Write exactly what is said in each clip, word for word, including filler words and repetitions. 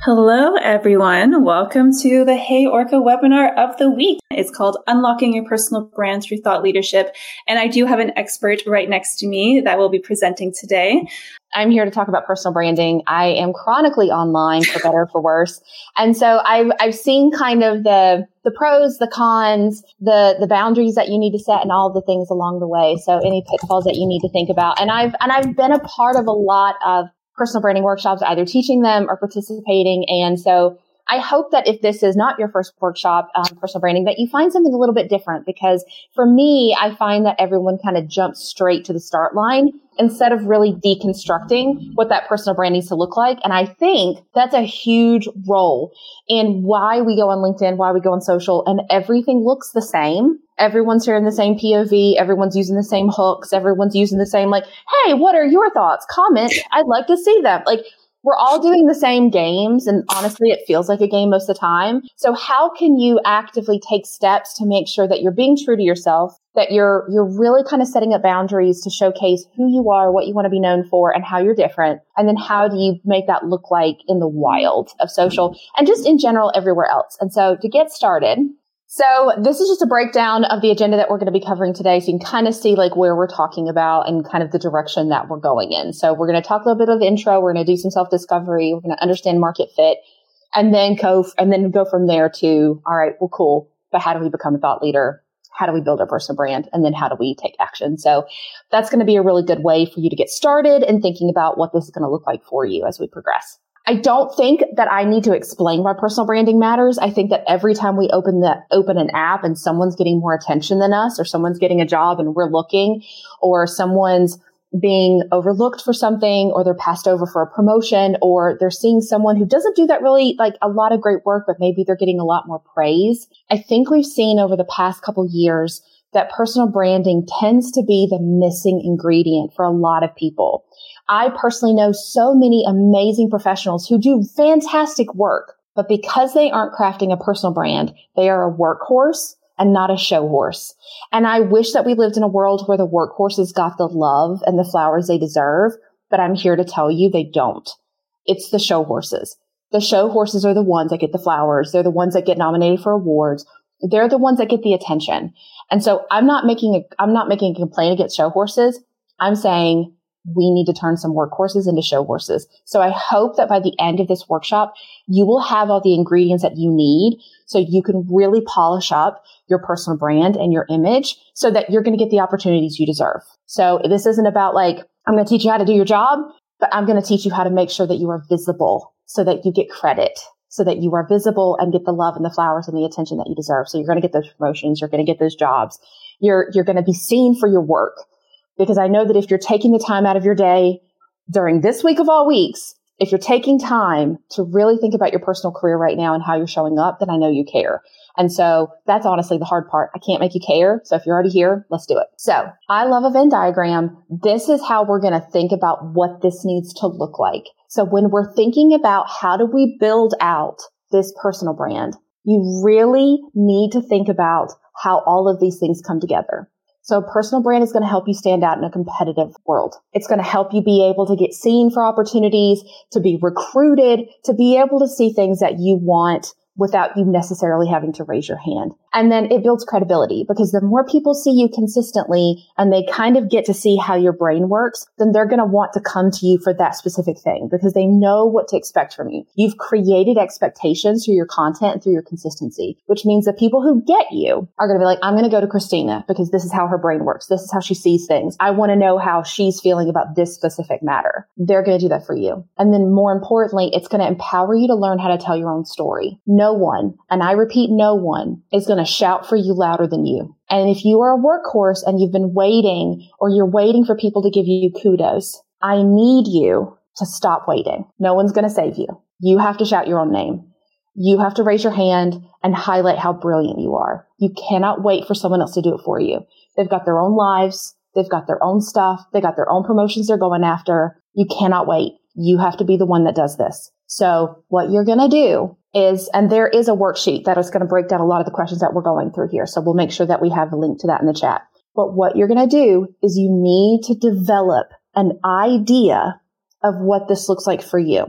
Hello, everyone. Welcome to the Hey Orca webinar of the week. It's called Unlocking Your Personal Brand Through Thought Leadership. And I do have an expert right next to me that will be presenting today. I'm here to talk about personal branding. I am chronically online, for better or for worse. And so I've, I've seen kind of the, the pros, the cons, the, the boundaries that you need to set and all the things along the way. So any pitfalls that you need to think about. And I've, and I've been a part of a lot of personal branding workshops, either teaching them or participating. And so I hope that if this is not your first workshop, um, personal branding, that you find something a little bit different, because for me, I find that everyone kind of jumps straight to the start line instead of really deconstructing what that personal brand needs to look like. And I think that's a huge role in why we go on LinkedIn, why we go on social, and everything looks the same. Everyone's sharing the same P O V. Everyone's using the same hooks. Everyone's using the same, like, hey, what are your thoughts? Comment. I'd like to see them. Like, we're all doing the same games, and honestly, it feels like a game most of the time. So how can you actively take steps to make sure that you're being true to yourself, that you're you're really kind of setting up boundaries to showcase who you are, what you want to be known for, and how you're different? And then how do you make that look like in the wild of social and just in general everywhere else? And so to get started, so this is just a breakdown of the agenda that we're going to be covering today. So you can kind of see like where we're talking about and kind of the direction that we're going in. So we're going to talk a little bit of intro. We're going to do some self-discovery. We're going to understand market fit, and then go, and then go from there to, all right, well, cool. But how do we become a thought leader? How do we build our personal brand? And then how do we take action? So that's going to be a really good way for you to get started and thinking about what this is going to look like for you as we progress. I don't think that I need to explain why personal branding matters. I think that every time we open the, open an app and someone's getting more attention than us, or someone's getting a job and we're looking, or someone's being overlooked for something, or they're passed over for a promotion, or they're seeing someone who doesn't do that really like a lot of great work, but maybe they're getting a lot more praise. I think we've seen over the past couple years that personal branding tends to be the missing ingredient for a lot of people. I personally know so many amazing professionals who do fantastic work, but because they aren't crafting a personal brand, they are a workhorse and not a show horse. And I wish that we lived in a world where the workhorses got the love and the flowers they deserve, but I'm here to tell you they don't. It's the show horses. The show horses are the ones that get the flowers. They're the ones that get nominated for awards. They're the ones that get the attention. And so I'm not making a, I'm not making a complaint against show horses. I'm saying we need to turn some workhorses into show horses. So I hope that by the end of this workshop, you will have all the ingredients that you need so you can really polish up your personal brand and your image so that you're going to get the opportunities you deserve. So this isn't about like, I'm going to teach you how to do your job, but I'm going to teach you how to make sure that you are visible so that you get credit, so that you are visible and get the love and the flowers and the attention that you deserve. So you're going to get those promotions. You're going to get those jobs. You're, you're going to be seen for your work. Because I know that if you're taking the time out of your day during this week of all weeks, if you're taking time to really think about your personal career right now and how you're showing up, then I know you care. And so that's honestly the hard part. I can't make you care. So if you're already here, let's do it. So I love a Venn diagram. This is how we're going to think about what this needs to look like. So when we're thinking about how do we build out this personal brand, you really need to think about how all of these things come together. So a personal brand is going to help you stand out in a competitive world. It's going to help you be able to get seen for opportunities, to be recruited, to be able to see things that you want without you necessarily having to raise your hand. And then it builds credibility, because the more people see you consistently and they kind of get to see how your brain works, then they're going to want to come to you for that specific thing because they know what to expect from you. You've created expectations through your content and through your consistency, which means that people who get you are going to be like, I'm going to go to Christina because this is how her brain works. This is how she sees things. I want to know how she's feeling about this specific matter. They're going to do that for you. And then more importantly, it's going to empower you to learn how to tell your own story. No one, and I repeat, no one is going to shout for you louder than you. And if you are a workhorse and you've been waiting, or you're waiting for people to give you kudos, I need you to stop waiting. No one's going to save you. You have to shout your own name. You have to raise your hand and highlight how brilliant you are. You cannot wait for someone else to do it for you. They've got their own lives. They've got their own stuff. They got their own promotions they're going after. You cannot wait. You have to be the one that does this. So what you're going to do is, and there is a worksheet that is going to break down a lot of the questions that we're going through here. So we'll make sure that we have a link to that in the chat. But what you're going to do is you need to develop an idea of what this looks like for you.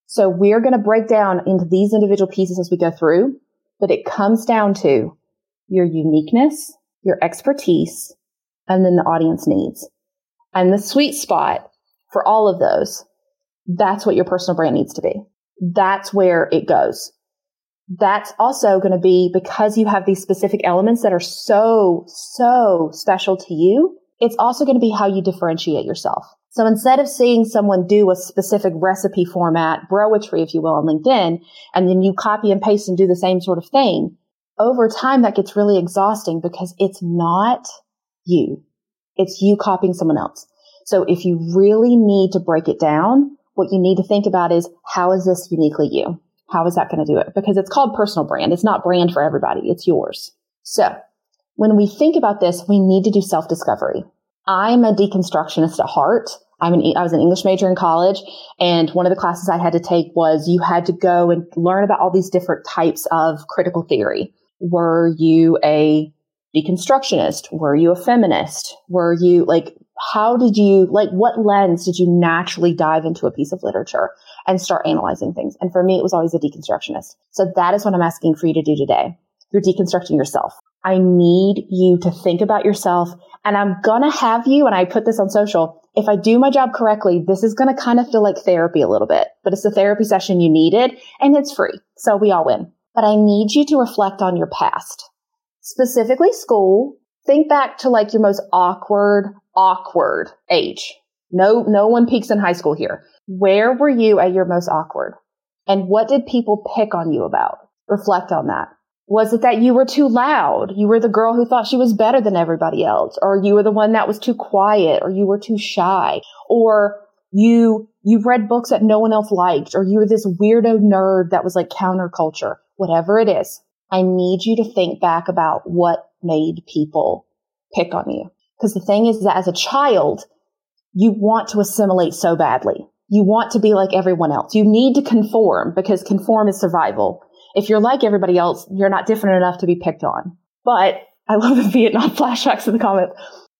So we're going to break down into these individual pieces as we go through, but it comes down to your uniqueness, your expertise, and then the audience needs. And the sweet spot for all of those, that's what your personal brand needs to be. That's where it goes. That's also going to be because you have these specific elements that are so, so special to you. It's also going to be how you differentiate yourself. So instead of seeing someone do a specific recipe format, grow a tree, if you will, on LinkedIn, and then you copy and paste and do the same sort of thing, over time that gets really exhausting because it's not you. It's you copying someone else. So if you really need to break it down, what you need to think about is, how is this uniquely you? How is that going to do it? Because it's called personal brand. It's not brand for everybody. It's yours. So when we think about this, we need to do self-discovery. I'm a deconstructionist at heart. I'm an, I was an English major in college, and one of the classes I had to take was you had to go and learn about all these different types of critical theory. Were you a deconstructionist? Were you a feminist? Were you like, how did you, like, what lens did you naturally dive into a piece of literature and start analyzing things? And for me, it was always a deconstructionist. So that is what I'm asking for you to do today. You're deconstructing yourself. I need you to think about yourself, and I'm going to have you, and I put this on social, if I do my job correctly, this is going to kind of feel like therapy a little bit, but it's the therapy session you needed, and it's free. So we all win. But I need you to reflect on your past, specifically school. Think back to like your most awkward, awkward age. No, no one peaks in high school here. Where were you at your most awkward? And what did people pick on you about? Reflect on that. Was it that you were too loud? You were the girl who thought she was better than everybody else, or you were the one that was too quiet, or you were too shy, or you, you read books that no one else liked, or you were this weirdo nerd that was like counterculture, whatever it is. I need you to think back about what made people pick on you. Because the thing is that as a child, you want to assimilate so badly. You want to be like everyone else. You need to conform because conform is survival. If you're like everybody else, you're not different enough to be picked on. But I love the Vietnam flashbacks in the comments.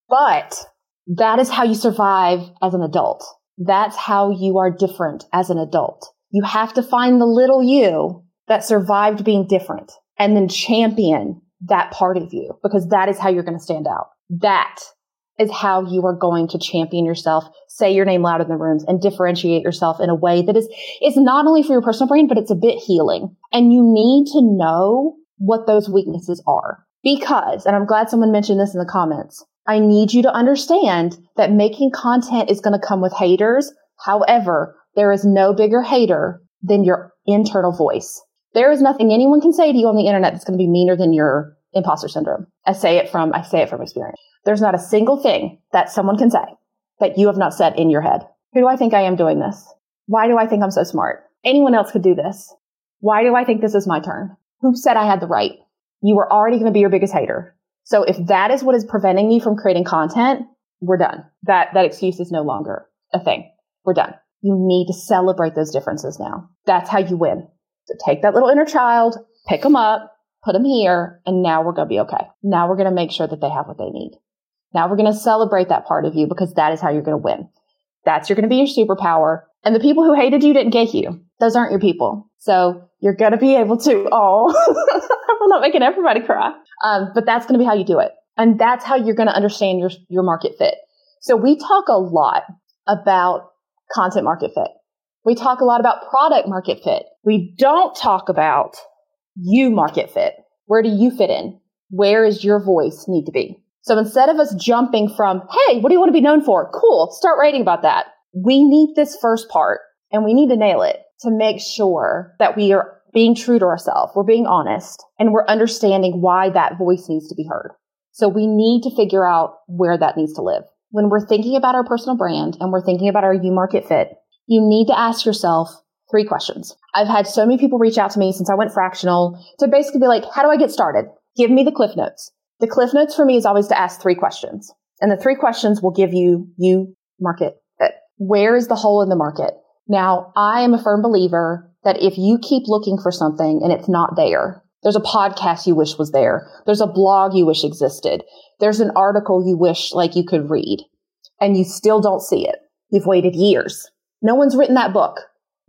But that is how you survive as an adult. That's how you are different as an adult. You have to find the little you that survived being different and then champion that part of you, because that is how you're going to stand out. That is how you are going to champion yourself, say your name loud in the rooms, and differentiate yourself in a way that is, is not only for your personal brand, but it's a bit healing. And you need to know what those weaknesses are. Because, and I'm glad someone mentioned this in the comments, I need you to understand that making content is going to come with haters. However, there is no bigger hater than your internal voice. There is nothing anyone can say to you on the internet that's going to be meaner than your imposter syndrome. I say it from, I say it from experience. There's not a single thing that someone can say that you have not said in your head. Who do I think I am doing this? Why do I think I'm so smart? Anyone else could do this. Why do I think this is my turn? Who said I had the right? You were already going to be your biggest hater. So if that is what is preventing you from creating content, we're done. That, that excuse is no longer a thing. We're done. You need to celebrate those differences now. That's how you win. So take that little inner child, pick them up, put them here, and now we're going to be okay. Now we're going to make sure that they have what they need. Now we're going to celebrate that part of you, because that is how you're going to win. That's you're going to be your superpower. And the people who hated you didn't get you. Those aren't your people. So you're going to be able to, oh, I'm not making everybody cry. Um, but that's going to be how you do it. And that's how you're going to understand your, your market fit. So we talk a lot about content market fit. We talk a lot about product market fit. We don't talk about you market fit. Where do you fit in? Where is your voice need to be? So instead of us jumping from, hey, what do you want to be known for? Cool. Start writing about that. We need this first part, and we need to nail it to make sure that we are being true to ourselves. We're being honest, and we're understanding why that voice needs to be heard. So we need to figure out where that needs to live. When we're thinking about our personal brand and we're thinking about our you market fit, you need to ask yourself three questions. I've had so many people reach out to me since I went fractional to basically be like, how do I get started? Give me the Cliff Notes. The Cliff Notes for me is always to ask three questions. And the three questions will give you, you market fit. Where is the hole in the market? Now, I am a firm believer that if you keep looking for something and it's not there, there's a podcast you wish was there. There's a blog you wish existed. There's an article you wish like you could read, and you still don't see it. You've waited years. No one's written that book.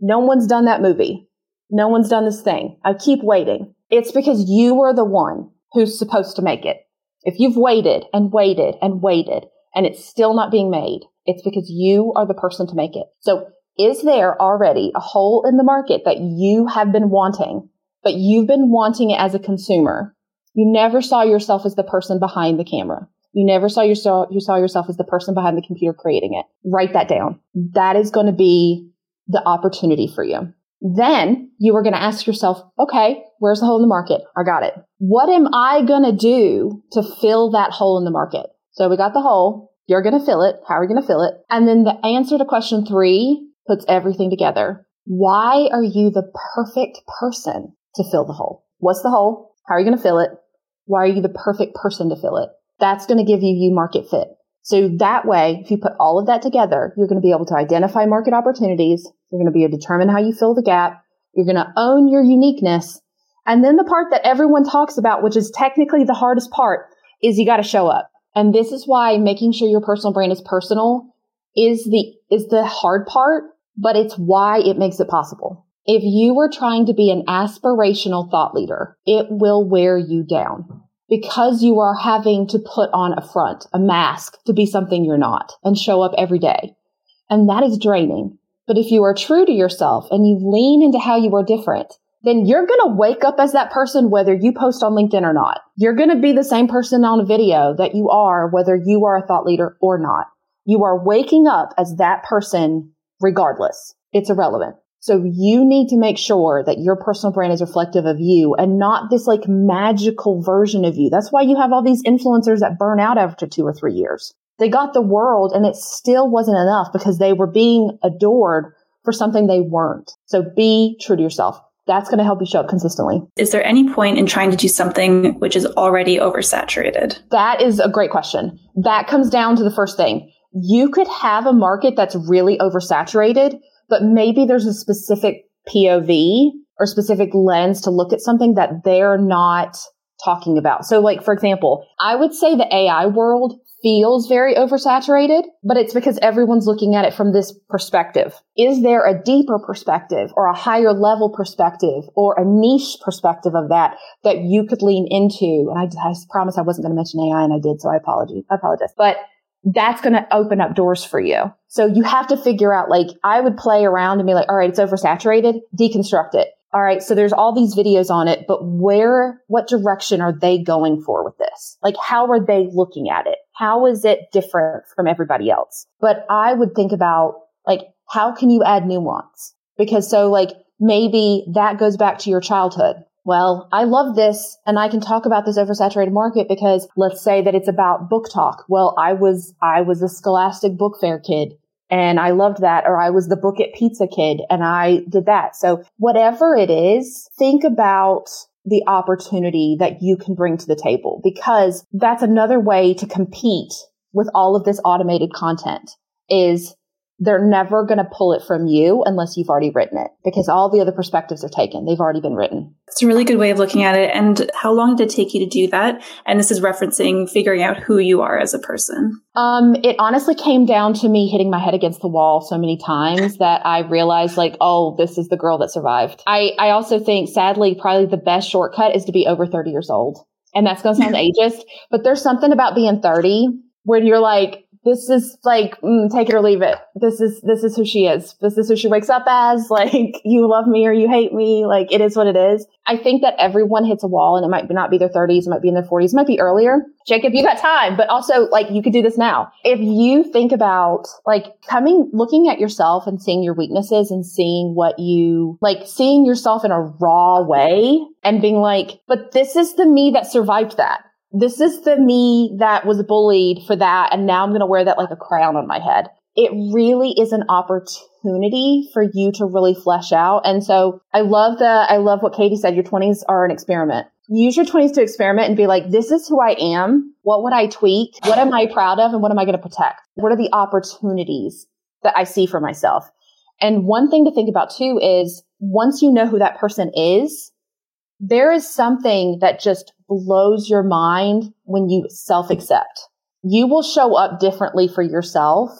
no one's done that movie. No one's done this thing. I keep waiting. It's because you were the one who's supposed to make it. If you've waited and waited and waited and it's still not being made, it's because you are the person to make it. So is there already a hole in the market that you have been wanting, but you've been wanting it as a consumer? You never saw yourself as the person behind the camera. You never saw yourself, you saw yourself as the person behind the computer creating it. Write that down. That is going to be the opportunity for you. Then you are going to ask yourself, okay, where's the hole in the market? I got it. What am I going to do to fill that hole in the market? So we got the hole. You're going to fill it. How are you going to fill it? And then the answer to question three puts everything together. Why are you the perfect person to fill the hole? What's the hole? How are you going to fill it? Why are you the perfect person to fill it? That's going to give you you market fit. So that way, if you put all of that together, you're going to be able to identify market opportunities. You're going to be able to determine how you fill the gap. You're going to own your uniqueness. And then the part that everyone talks about, which is technically the hardest part, is you got to show up. And this is why making sure your personal brand is personal is the, is the hard part, but it's why it makes it possible. If you were trying to be an aspirational thought leader, it will wear you down because you are having to put on a front, a mask to be something you're not and show up every day. And that is draining. But if you are true to yourself and you lean into how you are different, then you're going to wake up as that person, whether you post on LinkedIn or not. You're going to be the same person on a video that you are, whether you are a thought leader or not. You are waking up as that person regardless. It's irrelevant. So you need to make sure that your personal brand is reflective of you and not this like magical version of you. That's why you have all these influencers that burn out after two or three years. They got the world and it still wasn't enough because they were being adored for something they weren't. So be true to yourself. That's going to help you show up consistently. Is there any point in trying to do something which is already oversaturated? That is a great question. That comes down to the first thing. You could have a market that's really oversaturated, but maybe there's a specific P O V or specific lens to look at something that they're not talking about. So like, for example, I would say the A I world feels very oversaturated, but it's because everyone's looking at it from this perspective. Is there a deeper perspective or a higher level perspective or a niche perspective of that that you could lean into? And I, I promise I wasn't going to mention A I and I did, so I apologize. I apologize. But that's going to open up doors for you. So you have to figure out, like, I would play around and be like, all right, it's oversaturated, deconstruct it. All right, so there's all these videos on it, but where, what direction are they going for with this? Like, how are they looking at it? How is it different from everybody else? But I would think about, like, how can you add nuance? Because so, like, maybe that goes back to your childhood. Well, I love this and I can talk about this oversaturated market because let's say that it's about book talk. Well, I was, I was a Scholastic Book Fair kid and I loved that. Or I was the Book It Pizza kid and I did that. So whatever it is, think about the opportunity that you can bring to the table because that's another way to compete with all of this automated content is they're never going to pull it from you unless you've already written it because all the other perspectives are taken. They've already been written. It's a really good way of looking at it. And how long did it take you to do that? And this is referencing figuring out who you are as a person. Um, it honestly came down to me hitting my head against the wall so many times that I realized like, oh, this is the girl that survived. I, I also think sadly, probably the best shortcut is to be over thirty years old. And that's going to sound ageist, but there's something about being thirty when you're like, this is like, mm, take it or leave it. This is, this is who she is. This is who she wakes up as. Like, you love me or you hate me. Like, it is what it is. I think that everyone hits a wall and it might not be their thirties. It might be in their forties. It might be earlier. Jacob, you got time, but also like you could do this now. If you think about like coming, looking at yourself and seeing your weaknesses and seeing what you like, seeing yourself in a raw way and being like, but this is the me that survived that. This is the me that was bullied for that. And now I'm going to wear that like a crown on my head. It really is an opportunity for you to really flesh out. And so I love the, I love what Katie said. Your twenties are an experiment. Use your twenties to experiment and be like, this is who I am. What would I tweak? What am I proud of? And what am I going to protect? What are the opportunities that I see for myself? And one thing to think about too is once you know who that person is, there is something that just blows your mind when you self-accept. You will show up differently for yourself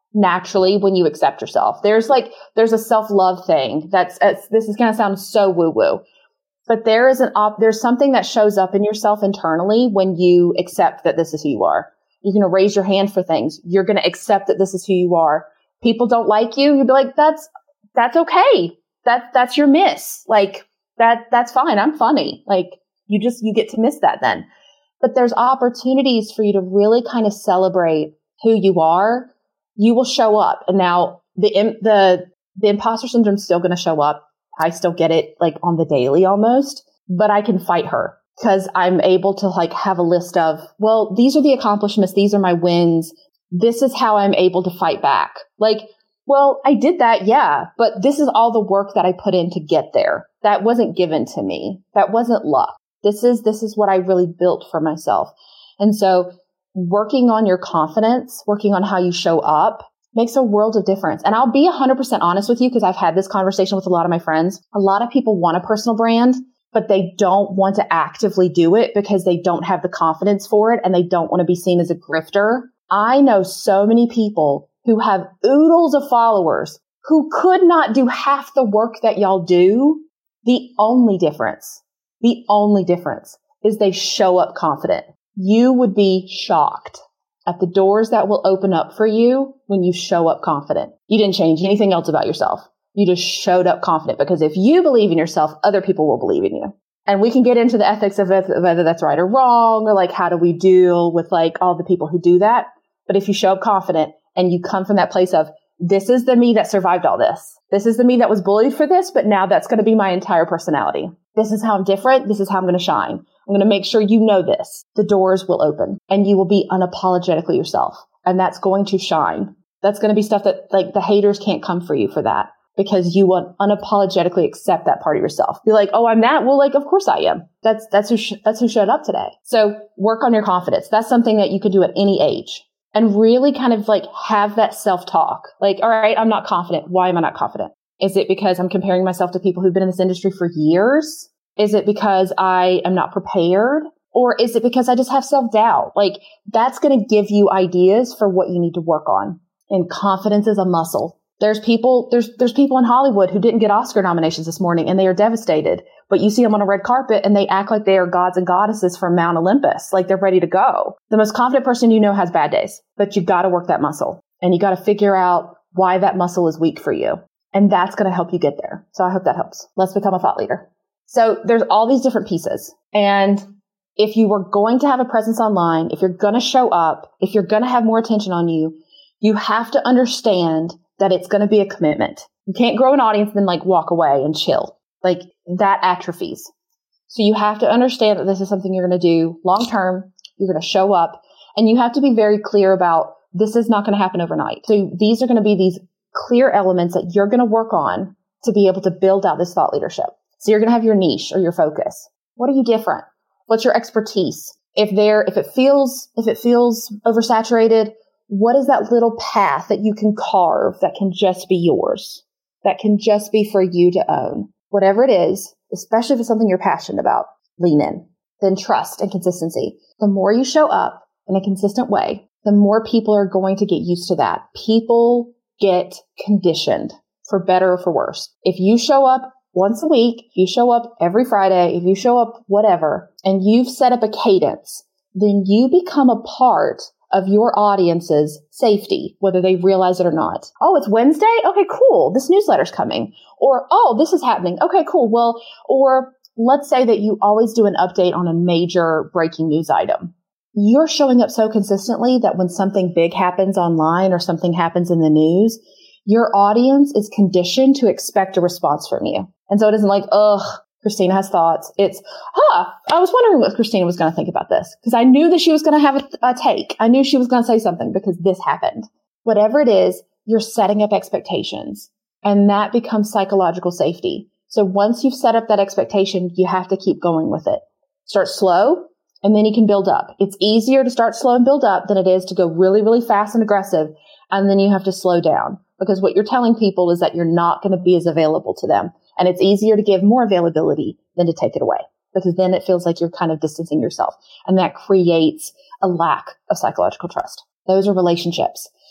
naturally when you accept yourself. There's like, there's a self-love thing that's, it's, this is going to sound so woo-woo, but there is an op, there's something that shows up in yourself internally when you accept that this is who you are. You're going to raise your hand for things. You're going to accept that this is who you are. People don't like you. You'd be like, that's, that's okay. That, that's your miss. Like that, that's fine. I'm funny. Like you just, you get to miss that then. But there's opportunities for you to really kind of celebrate who you are. You will show up. And now the, the, the imposter syndrome is still going to show up. I still get it like on the daily almost, but I can fight her because I'm able to like have a list of, well, these are the accomplishments. These are my wins. This is how I'm able to fight back. Like, well, I did that. Yeah. But this is all the work that I put in to get there. That wasn't given to me. That wasn't luck. This is, this is what I really built for myself. And so working on your confidence, working on how you show up makes a world of difference. And I'll be one hundred percent honest with you because I've had this conversation with a lot of my friends. A lot of people want a personal brand, but they don't want to actively do it because they don't have the confidence for it and they don't want to be seen as a grifter. I know so many people who have oodles of followers who could not do half the work that y'all do. The only difference, the only difference is they show up confident. You would be shocked at the doors that will open up for you when you show up confident. You didn't change anything else about yourself. You just showed up confident because if you believe in yourself, other people will believe in you. And we can get into the ethics of whether that's right or wrong, or like, how do we deal with like all the people who do that? But if you show up confident and you come from that place of, this is the me that survived all this. This is the me that was bullied for this, but now that's going to be my entire personality. This is how I'm different. This is how I'm going to shine. I'm going to make sure you know this. The doors will open and you will be unapologetically yourself. And that's going to shine. That's going to be stuff that like the haters can't come for you for that because you will unapologetically accept that part of yourself. Be like, oh, I'm that. Well, like, of course I am. That's, that's who, sh- that's who showed up today. So work on your confidence. That's something that you could do at any age and really kind of like have that self-talk. Like, all right, I'm not confident. Why am I not confident? Is it because I'm comparing myself to people who've been in this industry for years? Is it because I am not prepared? Or is it because I just have self-doubt? Like that's going to give you ideas for what you need to work on. And confidence is a muscle. There's people, there's, there's people in Hollywood who didn't get Oscar nominations this morning and they are devastated, but you see them on a red carpet and they act like they are gods and goddesses from Mount Olympus. Like they're ready to go. The most confident person you know has bad days, but you've got to work that muscle and you got to figure out why that muscle is weak for you. And that's going to help you get there. So I hope that helps. Let's become a thought leader. So there's all these different pieces. And if you were going to have a presence online, if you're going to show up, if you're going to have more attention on you, you have to understand that it's going to be a commitment. You can't grow an audience and then like walk away and chill. Like that atrophies. So you have to understand that this is something you're going to do long term. You're going to show up and you have to be very clear about this is not going to happen overnight. So these are going to be these clear elements that you're going to work on to be able to build out this thought leadership. So you're going to have your niche or your focus. What are you different? What's your expertise? If there, if it feels, if it feels oversaturated, what is that little path that you can carve that can just be yours? That can just be for you to own. Whatever it is, especially if it's something you're passionate about, lean in. Then trust and consistency. The more you show up in a consistent way, the more people are going to get used to that. People get conditioned for better or for worse. If you show up once a week, if you show up every Friday, if you show up whatever, and you've set up a cadence, then you become a part of your audience's safety, whether they realize it or not. Oh, it's Wednesday? Okay, cool. This newsletter's coming. Or, oh, this is happening. Okay, cool. Well, or let's say that you always do an update on a major breaking news item. You're showing up so consistently that when something big happens online or something happens in the news, your audience is conditioned to expect a response from you. And so it isn't like, ugh, Christina has thoughts. It's, huh, I was wondering what Christina was going to think about this because I knew that she was going to have a, a take. I knew she was going to say something because this happened. Whatever it is, you're setting up expectations and that becomes psychological safety. So once you've set up that expectation, you have to keep going with it. Start slow and then you can build up. It's easier to start slow and build up than it is to go really, really fast and aggressive. And then you have to slow down because what you're telling people is that you're not going to be as available to them. And it's easier to give more availability than to take it away because then it feels like you're kind of distancing yourself. And that creates a lack of psychological trust. Those are relationships.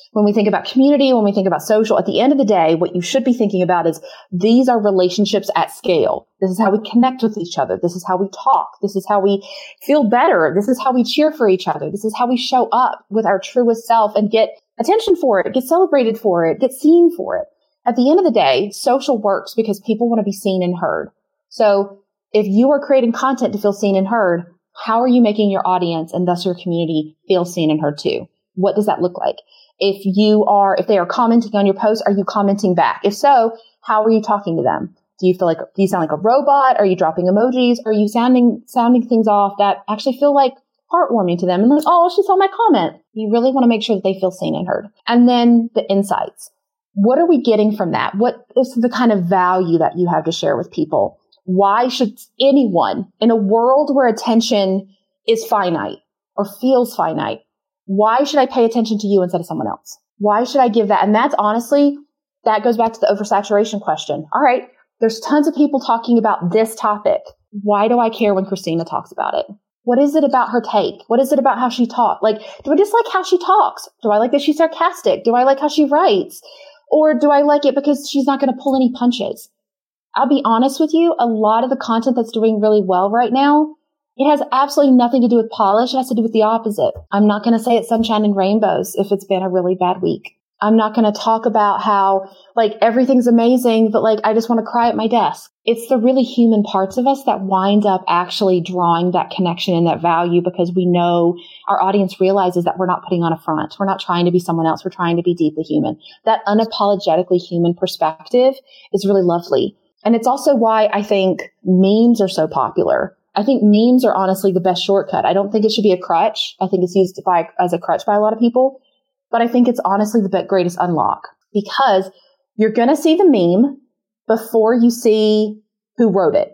when we think about community, when we think about social, at the end of the day, what you should be thinking about is these are relationships at scale. This is how we connect with each other. This is how we talk. This is how we feel better. This is how we cheer for each other. This is how we show up with our truest self and get attention for it, get celebrated for it, get seen for it. At the end of the day, social works because people want to be seen and heard. So if you are creating content to feel seen and heard, how are you making your audience and thus your community feel seen and heard too? What does that look like? If you are, if they are commenting on your post, are you commenting back? If so, how are you talking to them? Do you feel like, do you sound like a robot? Are you dropping emojis? Are you sounding, sounding things off that actually feel like heartwarming to them? And like, oh, she saw my comment. You really want to make sure that they feel seen and heard. And then the insights. What are we getting from that? What is the kind of value that you have to share with people? Why should anyone in a world where attention is finite or feels finite, why should I pay attention to you instead of someone else? Why should I give that? And that's honestly, that goes back to the oversaturation question. All right, there's tons of people talking about this topic. Why do I care when Christina talks about it? What is it about her take? What is it about how she talks? Like, do I just like how she talks? Do I like that she's sarcastic? Do I like how she writes? Or do I like it because she's not going to pull any punches? I'll be honest with you, a lot of the content that's doing really well right now, it has absolutely nothing to do with polish. It has to do with the opposite. I'm not going to say it's sunshine and rainbows if it's been a really bad week. I'm not going to talk about how, like, everything's amazing, but, like, I just want to cry at my desk. It's the really human parts of us that wind up actually drawing that connection and that value because we know our audience realizes that we're not putting on a front. We're not trying to be someone else. We're trying to be deeply human. That unapologetically human perspective is really lovely. And it's also why I think memes are so popular. I think memes are honestly the best shortcut. I don't think it should be a crutch. I think it's used by, as a crutch by a lot of people. But I think it's honestly the greatest unlock because you're going to see the meme before you see who wrote it.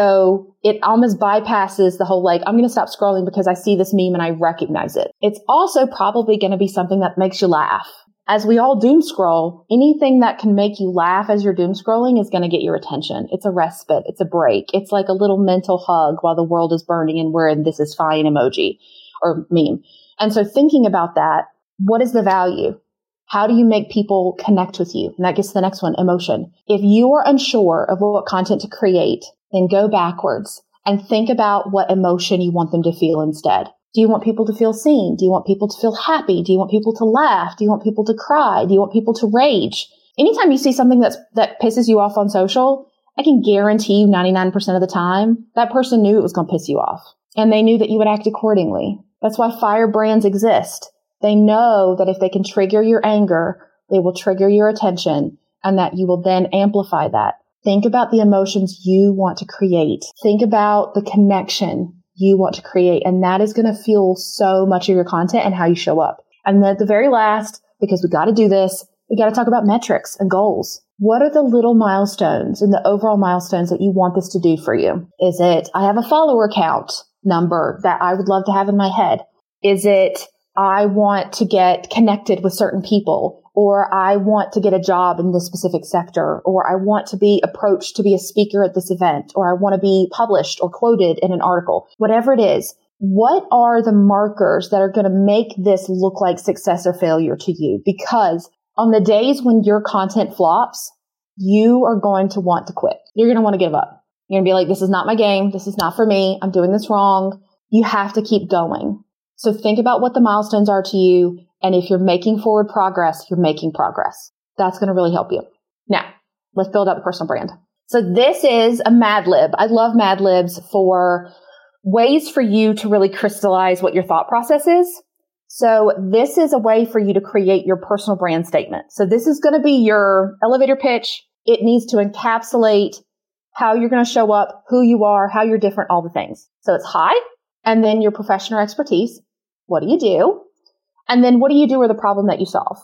So it almost bypasses the whole, like, I'm going to stop scrolling because I see this meme and I recognize it. It's also probably going to be something that makes you laugh. As we all doom scroll, anything that can make you laugh as you're doom scrolling is going to get your attention. It's a respite. It's a break. It's like a little mental hug while the world is burning and we're in this is fine emoji or meme. And so thinking about that, what is the value? How do you make people connect with you? And that gets to the next one, emotion. If you are unsure of what content to create, then go backwards and think about what emotion you want them to feel instead. Do you want people to feel seen? Do you want people to feel happy? Do you want people to laugh? Do you want people to cry? Do you want people to rage? Anytime you see something that's, that pisses you off on social, I can guarantee you ninety-nine percent of the time, that person knew it was going to piss you off. And they knew that you would act accordingly. That's why fire brands exist. They know that if they can trigger your anger, they will trigger your attention and that you will then amplify that. Think about the emotions you want to create. Think about the connection you want to create. And that is going to fuel so much of your content and how you show up. And then at the very last, because we got to do this, we got to talk about metrics and goals. What are the little milestones and the overall milestones that you want this to do for you? Is it, I have a follower count number that I would love to have in my head? Is it, I want to get connected with certain people, or I want to get a job in this specific sector, or I want to be approached to be a speaker at this event, or I want to be published or quoted in an article, whatever it is. What are the markers that are going to make this look like success or failure to you? Because on the days when your content flops, you are going to want to quit. You're going to want to give up. You're going to be like, this is not my game. This is not for me. I'm doing this wrong. You have to keep going. So think about what the milestones are to you. And if you're making forward progress, you're making progress. That's going to really help you. Now, let's build up a personal brand. So this is a Mad Lib. I love Mad Libs for ways for you to really crystallize what your thought process is. So this is a way for you to create your personal brand statement. So this is going to be your elevator pitch. It needs to encapsulate how you're going to show up, who you are, how you're different, all the things. So it's hi, and then your professional expertise. What do you do? And then what do you do or the problem that you solve?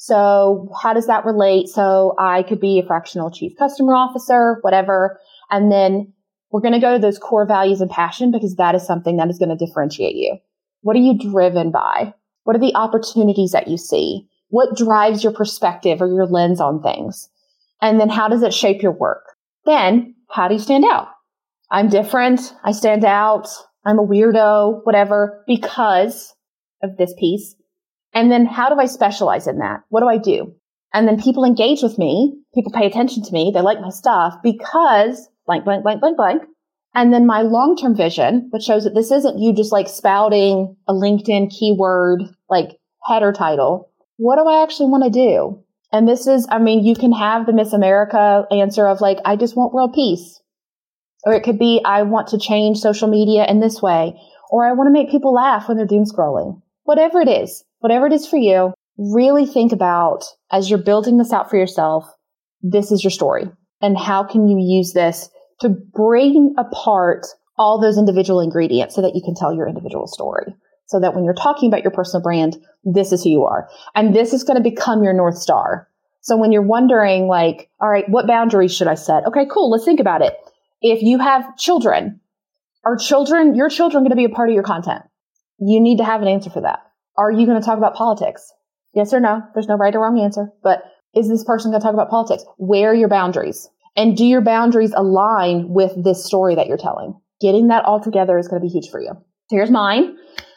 So how does that relate? So I could be a fractional chief customer officer, whatever. And then we're going to go to those core values and passion because that is something that is going to differentiate you. What are you driven by? What are the opportunities that you see? What drives your perspective or your lens on things? And then how does it shape your work? Then how do you stand out? I'm different. I stand out. I'm a weirdo, whatever, because of this piece. And then how do I specialize in that? What do I do? And then people engage with me. People pay attention to me. They like my stuff because blank, blank, blank, blank, blank. And then my long-term vision, which shows that this isn't you just like spouting a LinkedIn keyword, like header title. What do I actually want to do? And this is, I mean, you can have the Miss America answer of like, I just want world peace. Or it could be, I want to change social media in this way. Or I want to make people laugh when they're doom scrolling. Whatever it is, whatever it is for you, really think about as you're building this out for yourself, this is your story. And how can you use this to bring apart all those individual ingredients so that you can tell your individual story? So that when you're talking about your personal brand, this is who you are. And this is going to become your North Star. So when you're wondering like, all right, what boundaries should I set? Okay, cool. Let's think about it. If you have children, are children, your children going to be a part of your content? You need to have an answer for that. Are you going to talk about politics? Yes or no? There's no right or wrong answer. But is this person going to talk about politics? Where are your boundaries? And do your boundaries align with this story that you're telling? Getting that all together is going to be huge for you. So here's mine.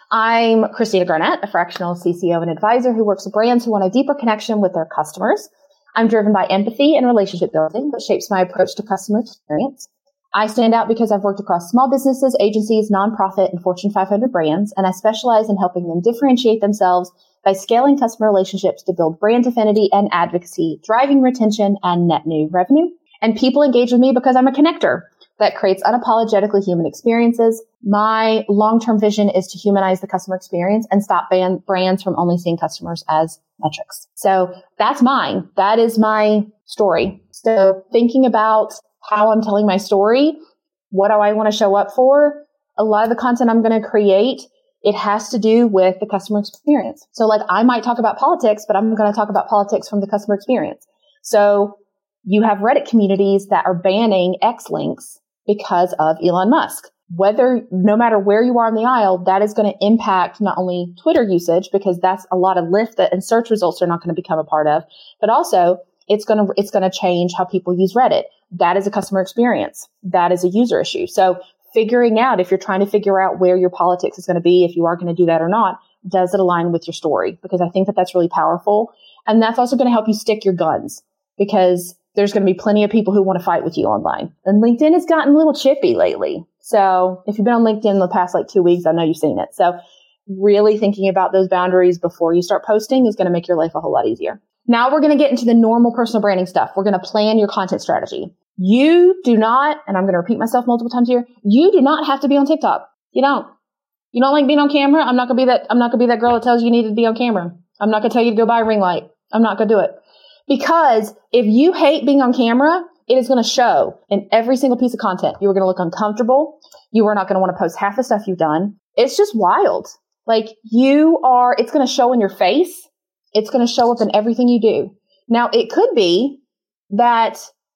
I'm Christina Garnett, a fractional C C O and advisor who works with brands who want a deeper connection with their customers. I'm driven by empathy and relationship building that shapes my approach to customer experience. I stand out because I've worked across small businesses, agencies, nonprofit, and Fortune five hundred brands, and I specialize in helping them differentiate themselves by scaling customer relationships to build brand affinity and advocacy, driving retention and net new revenue. And people engage with me because I'm a connector that creates unapologetically human experiences. My long-term vision is to humanize the customer experience and stop ban- brands from only seeing customers as metrics. So that's mine. That is my story. So thinking about how I'm telling my story, what do I want to show up for? A lot of the content I'm going to create, it has to do with the customer experience. So like I might talk about politics, but I'm going to talk about politics from the customer experience. So you have Reddit communities that are banning X links because of Elon Musk. Whether, no matter where you are on the aisle, that is going to impact not only Twitter usage, because that's a lot of lift that and search results are not going to become a part of, but also it's going to, it's going to change how people use Reddit. That is a customer experience. That is a user issue. So figuring out, if you're trying to figure out where your politics is going to be, if you are going to do that or not, does it align with your story? Because I think that that's really powerful. And that's also going to help you stick your guns, because there's going to be plenty of people who want to fight with you online. And LinkedIn has gotten a little chippy lately. So if you've been on LinkedIn the past like two weeks, I know you've seen it. So really thinking about those boundaries before you start posting is going to make your life a whole lot easier. Now we're going to get into the normal personal branding stuff. We're going to plan your content strategy. You do not, and I'm going to repeat myself multiple times here, you do not have to be on TikTok. You don't. You don't like being on camera? I'm not going to be that, I'm not going to be that girl that tells you you need to be on camera. I'm not going to tell you to go buy a ring light. I'm not going to do it. Because if you hate being on camera, it is going to show in every single piece of content. You are going to look uncomfortable. You are not going to want to post half the stuff you've done. It's just wild. Like you are, it's going to show in your face. It's going to show up in everything you do. Now, it could be that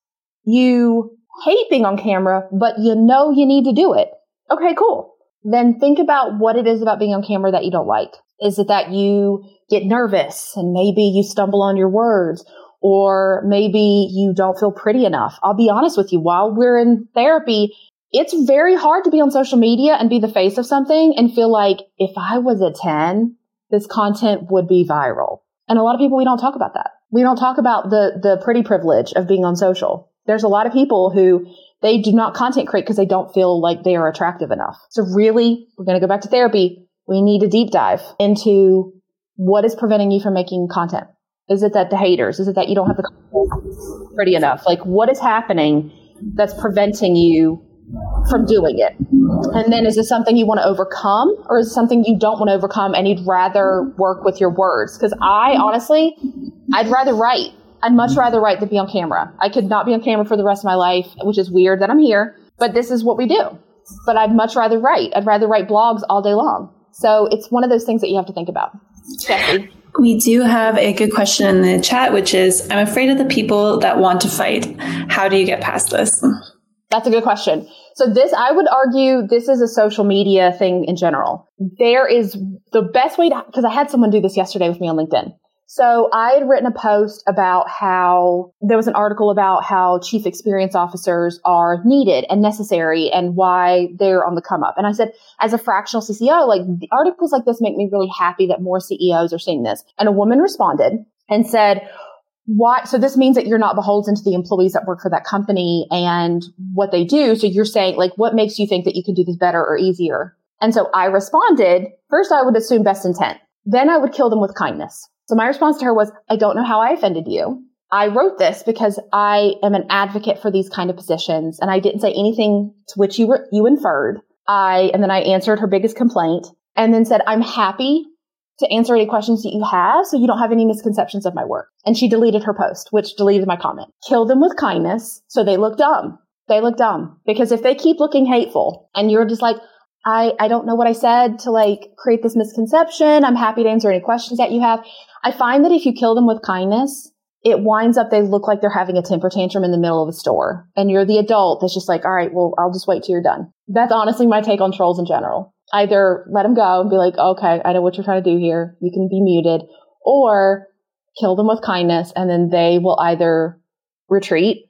you hate being on camera, but you know you need to do it. Okay, cool. Then think about what it is about being on camera that you don't like. Is it that you get nervous and maybe you stumble on your words? Or maybe you don't feel pretty enough. I'll be honest with you, while we're in therapy, it's very hard to be on social media and be the face of something and feel like if I was a ten, this content would be viral. And a lot of people, we don't talk about that. We don't talk about the, the pretty privilege of being on social. There's a lot of people who they do not content create because they don't feel like they are attractive enough. So really, we're going to go back to therapy. We need a deep dive into what is preventing you from making content. Is it that the haters? Is it that you don't have the content pretty enough? Like what is happening that's preventing you from doing it? And then is this something you want to overcome, or is it something you don't want to overcome and you'd rather work with your words? Because I honestly, I'd rather write. I'd much rather write than be on camera. I could not be on camera for the rest of my life, which is weird that I'm here, but this is what we do. But I'd much rather write. I'd rather write blogs all day long. So it's one of those things that you have to think about. Stephanie. We do have a good question in the chat, which is, I'm afraid of the people that want to fight. How do you get past this? That's a good question. So this, I would argue, this is a social media thing in general. There is the best way to, because I had someone do this yesterday with me on LinkedIn. So I had written a post about how there was an article about how chief experience officers are needed and necessary and why they're on the come up. And I said, as a fractional C C O, like the articles like this make me really happy that more C E Os are seeing this. And a woman responded and said, why? So this means that you're not beholden to the employees that work for that company and what they do. So you're saying, like, what makes you think that you can do this better or easier? And so I responded, first, I would assume best intent. Then I would kill them with kindness. So my response to her was, I don't know how I offended you. I wrote this because I am an advocate for these kind of positions. And I didn't say anything to which you were, you inferred. I, and then I answered her biggest complaint and then said, I'm happy to answer any questions that you have so you don't have any misconceptions of my work. And she deleted her post, which deleted my comment. Kill them with kindness so they look dumb. They look dumb. Because if they keep looking hateful and you're just like, I, I don't know what I said to like create this misconception. I'm happy to answer any questions that you have. I find that if you kill them with kindness, it winds up they look like they're having a temper tantrum in the middle of a store. And you're the adult that's just like, all right, well, I'll just wait till you're done. That's honestly my take on trolls in general. Either let them go and be like, okay, I know what you're trying to do here. You can be muted, or kill them with kindness. And then they will either retreat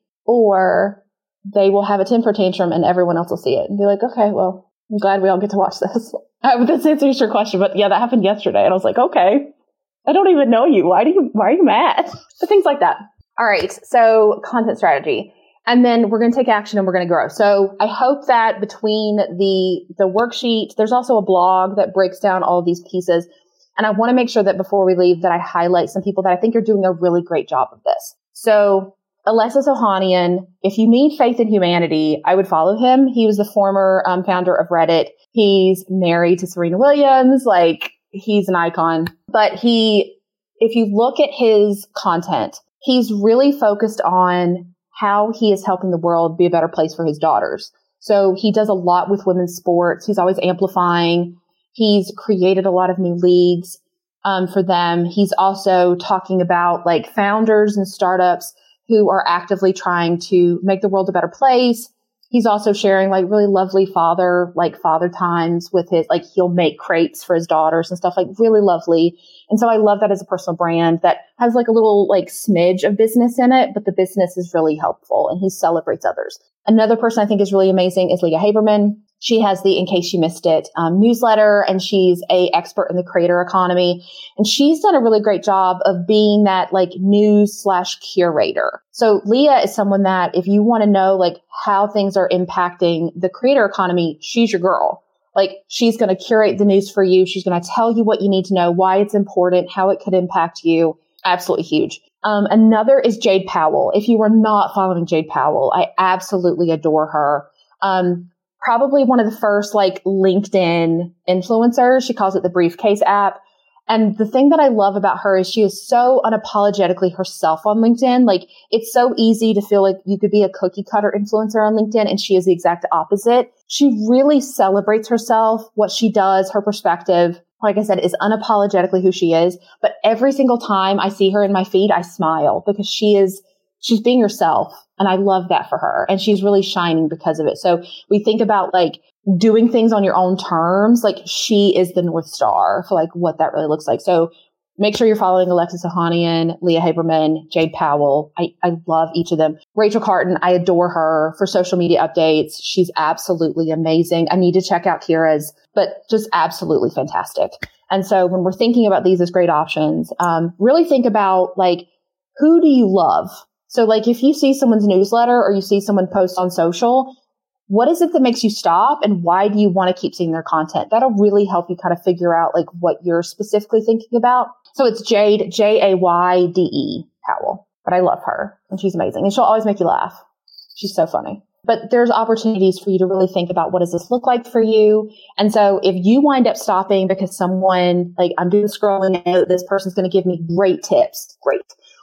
or they will have a temper tantrum and everyone else will see it and be like, okay, well, I'm glad we all get to watch this. I hope this answers your question, but yeah, that happened yesterday. And I was like, okay, I don't even know you. Why do you, why are you mad? So things like that. All right. So content strategy. And then we're going to take action and we're going to grow. So I hope that between the, the worksheet, there's also a blog that breaks down all of these pieces. And I want to make sure that before we leave that I highlight some people that I think are doing a really great job of this. So Alexis Ohanian, if you need faith in humanity, I would follow him. He was the former um, founder of Reddit. He's married to Serena Williams. Like, he's an icon. But he, if you look at his content, he's really focused on how he is helping the world be a better place for his daughters. So he does a lot with women's sports. He's always amplifying. He's created a lot of new leagues um, for them. He's also talking about like founders and startups who are actively trying to make the world a better place. He's also sharing like really lovely father, like father times with his, like he'll make crepes for his daughters and stuff, like really lovely. And so I love that as a personal brand that has like a little like smidge of business in it, but the business is really helpful and he celebrates others. Another person I think is really amazing is Leah Haberman. She has the In Case You Missed It um, newsletter, and she's a expert in the creator economy. And she's done a really great job of being that like news slash curator. So Leah is someone that if you want to know like how things are impacting the creator economy, she's your girl. Like she's going to curate the news for you. She's going to tell you what you need to know, why it's important, how it could impact you. Absolutely huge. Um, another is Jade Powell. If you are not following Jade Powell, I absolutely adore her. Um, Probably one of the first like LinkedIn influencers. She calls it the Briefcase app. And the thing that I love about her is she is so unapologetically herself on LinkedIn. Like it's so easy to feel like you could be a cookie cutter influencer on LinkedIn, and she is the exact opposite. She really celebrates herself, what she does, her perspective. Like I said, is unapologetically who she is. But every single time I see her in my feed, I smile because she is She's being herself, and I love that for her. And she's really shining because of it. So we think about like doing things on your own terms. Like she is the North Star for like what that really looks like. So make sure you're following Alexis Ohanian, Leah Haberman, Jade Powell. I, I love each of them. Rachel Carton, I adore her for social media updates. She's absolutely amazing. I need to check out Kira's, but just absolutely fantastic. And so when we're thinking about these as great options, um, really think about like, who do you love? So like if you see someone's newsletter or you see someone post on social, what is it that makes you stop and why do you want to keep seeing their content? That'll really help you kind of figure out like what you're specifically thinking about. So it's Jade, J A Y D E Powell, but I love her and she's amazing and she'll always make you laugh. She's so funny. But there's opportunities for you to really think about what does this look like for you. And so if you wind up stopping because someone like I'm doing scrolling and this person's going to give me great tips, great.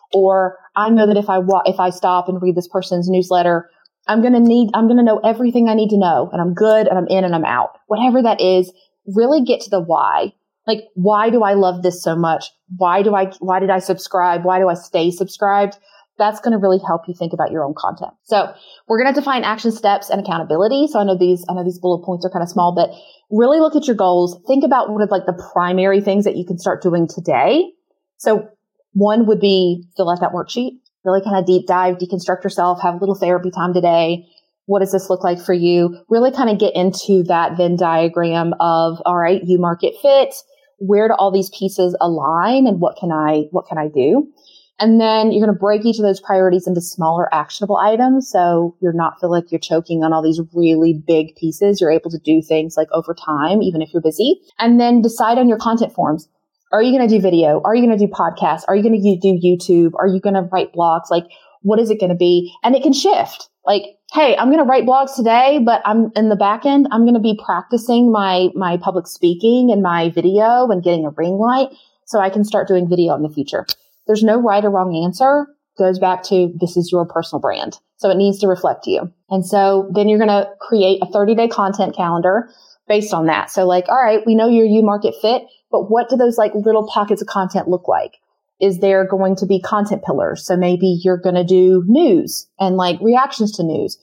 Or I know that if I wa- if I stop and read this person's newsletter, I'm going to need, I'm going to know everything I need to know and I'm good and I'm in and I'm out. Whatever that is, really get to the why. Like, why do I love this so much? Why do I, why did I subscribe? Why do I stay subscribed? That's going to really help you think about your own content. So we're going to define action steps and accountability. So I know these, I know these bullet points are kind of small, but really look at your goals. Think about what are like the primary things that you can start doing today. So One would be fill out that worksheet, really kind of deep dive, deconstruct yourself, have a little therapy time today. What does this look like for you? Really kind of get into that Venn diagram of, all right, you market fit. Where do all these pieces align and what can I, what can I do? And then you're going to break each of those priorities into smaller actionable items. So you're not feel like you're choking on all these really big pieces. You're able to do things like over time, even if you're busy. And then decide on your content forms. Are you going to do video? Are you going to do podcasts? Are you going to do YouTube? Are you going to write blogs? Like, what is it going to be? And it can shift. Like, hey, I'm going to write blogs today, but I'm in the back end. I'm going to be practicing my, my public speaking and my video and getting a ring light so I can start doing video in the future. There's no right or wrong answer. It goes back to this is your personal brand. So it needs to reflect you. And so then you're going to create a thirty day content calendar based on that. So like, all right, we know you're you market fit, but what do those like little pockets of content look like? Is there going to be content pillars? So maybe you're going to do news and like reactions to news,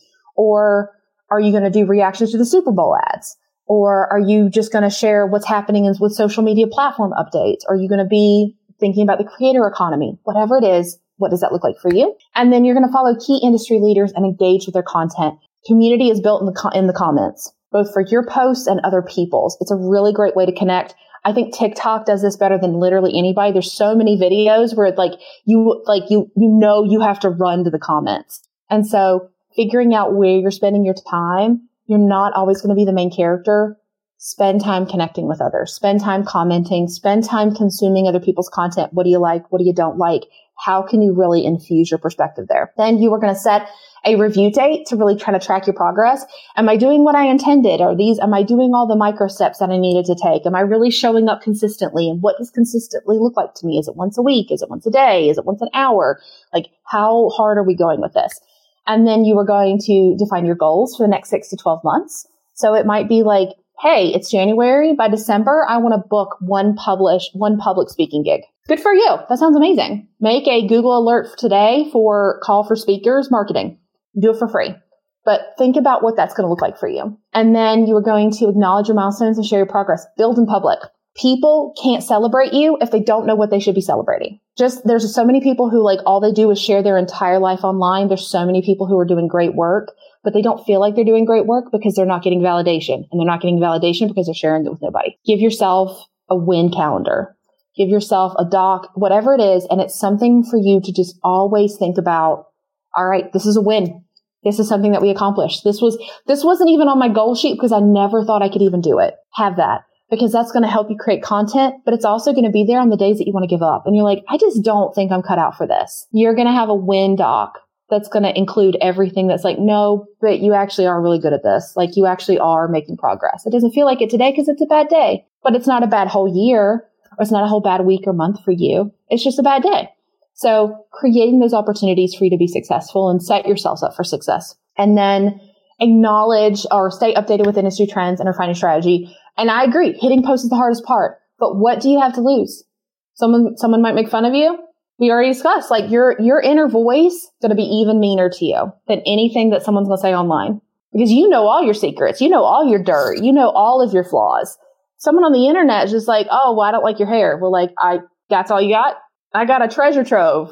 or are you going to do reactions to the Super Bowl ads? Or are you just going to share what's happening with social media platform updates? Are you going to be thinking about the creator economy? Whatever it is, what does that look like for you? And then you're going to follow key industry leaders and engage with their content. Community is built in the co- in the comments, both for your posts and other people's. It's a really great way to connect. I think TikTok does this better than literally anybody. There's so many videos where like you, like you, you know, you have to run to the comments. And so figuring out where you're spending your time, you're not always going to be the main character. Spend time connecting with others, spend time commenting, spend time consuming other people's content. What do you like? What do you don't like? How can you really infuse your perspective there? Then you are going to set a review date to really try to track your progress. Am I doing what I intended? Are these, am I doing all the micro steps that I needed to take? Am I really showing up consistently? And what does consistently look like to me? Is it once a week? Is it once a day? Is it once an hour? Like, how hard are we going with this? And then you are going to define your goals for the next six to twelve months. So it might be like, hey, it's January. By December, I want to book one publish, one public speaking gig. Good for you. That sounds amazing. Make a Google alert today for call for speakers marketing. Do it for free. But think about what that's going to look like for you. And then you are going to acknowledge your milestones and share your progress. Build in public. People can't celebrate you if they don't know what they should be celebrating. Just, there's so many people who like all they do is share their entire life online. There's so many people who are doing great work, but they don't feel like they're doing great work because they're not getting validation. And they're not getting validation because they're sharing it with nobody. Give yourself a win calendar. Give yourself a doc, whatever it is. And it's something for you to just always think about. All right, this is a win. This is something that we accomplished. This was, this wasn't even on my goal sheet because I never thought I could even do it. Have that, because that's going to help you create content, but it's also going to be there on the days that you want to give up. And you're like, I just don't think I'm cut out for this. You're going to have a win doc that's going to include everything that's like, no, but you actually are really good at this. Like you actually are making progress. It doesn't feel like it today because it's a bad day, but it's not a bad whole year, or it's not a whole bad week or month for you. It's just a bad day. So creating those opportunities for you to be successful and set yourselves up for success. And then acknowledge or stay updated with industry trends and refining strategy. And I agree, hitting post is the hardest part. But what do you have to lose? Someone, someone might make fun of you. We already discussed, like your, your inner voice is going to be even meaner to you than anything that someone's going to say online. Because you know all your secrets. You know all your dirt. You know all of your flaws. Someone on the internet is just like, oh, well, I don't like your hair. Well, like, I, that's all you got? I got a treasure trove.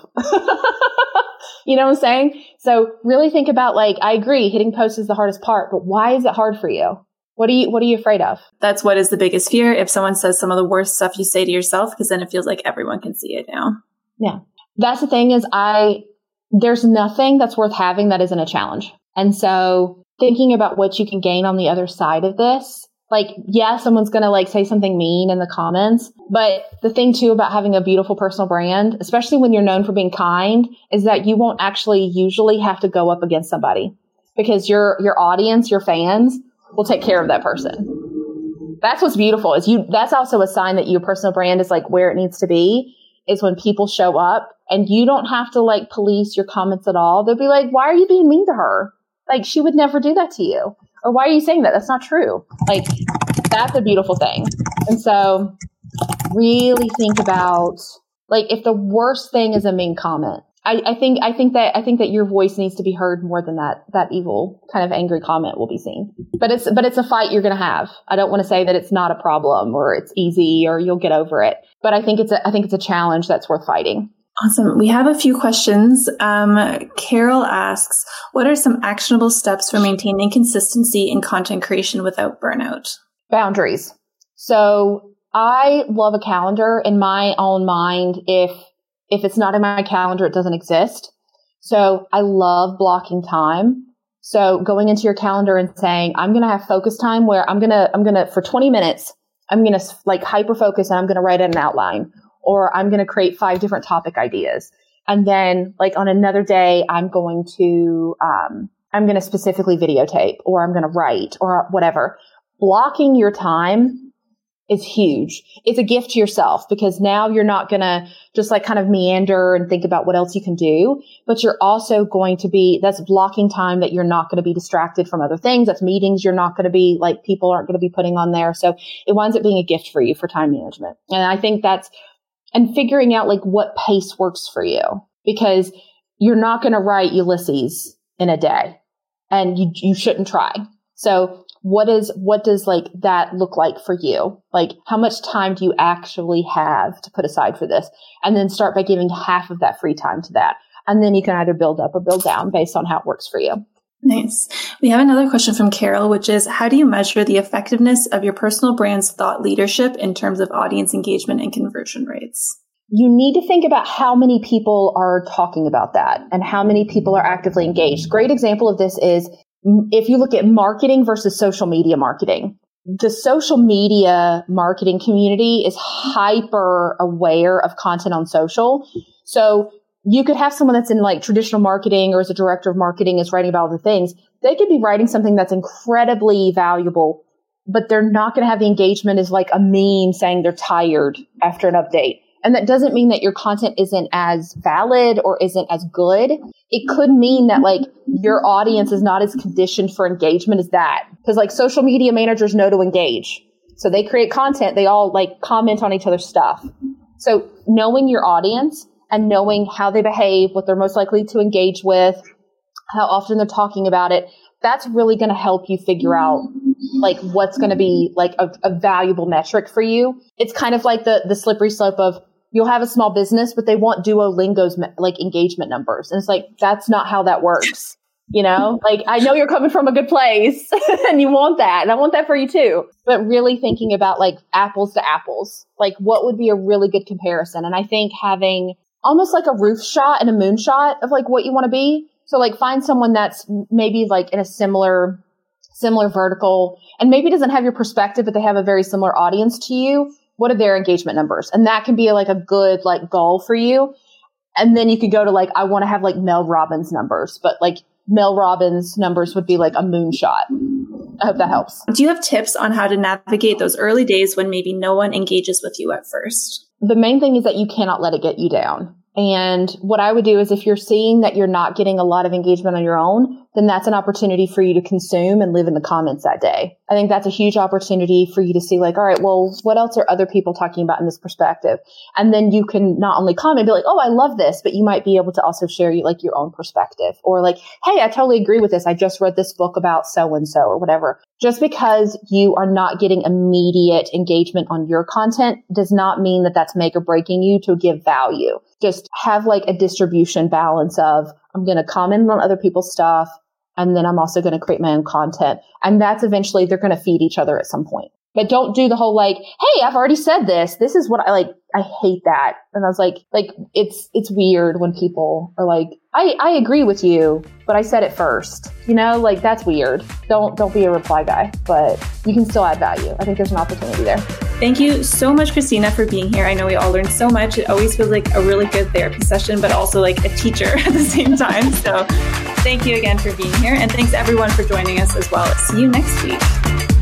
You know what I'm saying? So really think about, like, I agree, hitting post is the hardest part, but why is it hard for you? What are you, what are you afraid of? That's what is the biggest fear. If someone says some of the worst stuff you say to yourself, because then it feels like everyone can see it now. Yeah. That's the thing is I, there's nothing that's worth having that isn't a challenge. And so thinking about what you can gain on the other side of this, like, yeah, someone's going to like say something mean in the comments, but the thing too about having a beautiful personal brand, especially when you're known for being kind, is that you won't actually usually have to go up against somebody because your, your audience, your fans will take care of that person. That's what's beautiful is you, that's also a sign that your personal brand is like where it needs to be, is when people show up and you don't have to like police your comments at all. They'll be like, why are you being mean to her? Like, she would never do that to you. Or why are you saying that? That's not true. Like, that's a beautiful thing. And so really think about, like, if the worst thing is a mean comment, I, I think, I think that, I think that your voice needs to be heard more than that, that evil kind of angry comment will be seen. But it's, but it's a fight you're going to have. I don't want to say that it's not a problem or it's easy or you'll get over it. But I think it's a, I think it's a challenge that's worth fighting. Awesome. We have a few questions. Um, Carol asks, what are some actionable steps for maintaining consistency in content creation without burnout? Boundaries. So I love a calendar in my own mind. If, if it's not in my calendar, it doesn't exist. So I love blocking time. So going into your calendar and saying, I'm going to have focus time where I'm going to, I'm going to, for twenty minutes, I'm going to like hyper focus and I'm going to write an outline. Or I'm going to create five different topic ideas. And then like on another day, I'm going to, um, I'm going to specifically videotape or I'm going to write or whatever. Blocking your time is huge. It's a gift to yourself because now you're not going to just like kind of meander and think about what else you can do, but you're also going to be, that's blocking time that you're not going to be distracted from other things. That's meetings you're not going to be like, people aren't going to be putting on there. So it winds up being a gift for you for time management. And I think that's, and figuring out like what pace works for you, because you're not going to write Ulysses in a day and you, you shouldn't try. So what is, what does like that look like for you? Like how much time do you actually have to put aside for this? And then start by giving half of that free time to that. And then you can either build up or build down based on how it works for you. Nice. We have another question from Carol, which is, how do you measure the effectiveness of your personal brand's thought leadership in terms of audience engagement and conversion rates? You need to think about how many people are talking about that and how many people are actively engaged. Great example of this is if you look at marketing versus social media marketing. The social media marketing community is hyper aware of content on social. So you could have someone that's in like traditional marketing or as a director of marketing is writing about all the things. They could be writing something that's incredibly valuable, but they're not going to have the engagement as like a meme saying they're tired after an update. And that doesn't mean that your content isn't as valid or isn't as good. It could mean that like your audience is not as conditioned for engagement as that. Because like social media managers know to engage. So they create content. They all like comment on each other's stuff. So knowing your audience and knowing how they behave, what they're most likely to engage with, how often they're talking about it, that's really going to help you figure out like what's going to be like a, a valuable metric for you. It's kind of like the, the slippery slope of you'll have a small business, but they want Duolingo's like engagement numbers. And it's like, that's not how that works. You know, like I know you're coming from a good place and you want that. And I want that for you too. But really thinking about like apples to apples, like what would be a really good comparison. And I think having almost like a roof shot and a moon shot of like what you want to be. So like find someone that's maybe like in a similar, similar vertical and maybe doesn't have your perspective, but they have a very similar audience to you. What are their engagement numbers? And that can be like a good like goal for you. And then you could go to like, I want to have like Mel Robbins numbers, but like Mel Robbins numbers would be like a moonshot. I hope that helps. Do you have tips on how to navigate those early days when maybe no one engages with you at first? The main thing is that you cannot let it get you down. And what I would do is if you're seeing that you're not getting a lot of engagement on your own, then that's an opportunity for you to consume and live in the comments that day. I think that's a huge opportunity for you to see like, all right, well, what else are other people talking about in this perspective? And then you can not only comment, be like, oh, I love this, but you might be able to also share like your own perspective or like, hey, I totally agree with this. I just read this book about so-and-so or whatever. Just because you are not getting immediate engagement on your content does not mean that that's make or breaking you to give value. Just have like a distribution balance of I'm going to comment on other people's stuff and then I'm also going to create my own content. And that's eventually they're going to feed each other at some point. But don't do the whole like, hey, I've already said this. This is what I like. I hate that. And I was like, like it's it's weird when people are like, I, I agree with you, but I said it first. You know, like that's weird. Don't don't be a reply guy, but you can still add value. I think there's an opportunity there. Thank you so much, Christina, for being here. I know we all learned so much. It always feels like a really good therapy session, but also like a teacher at the same time. So thank you again for being here. And thanks everyone for joining us as well. See you next week.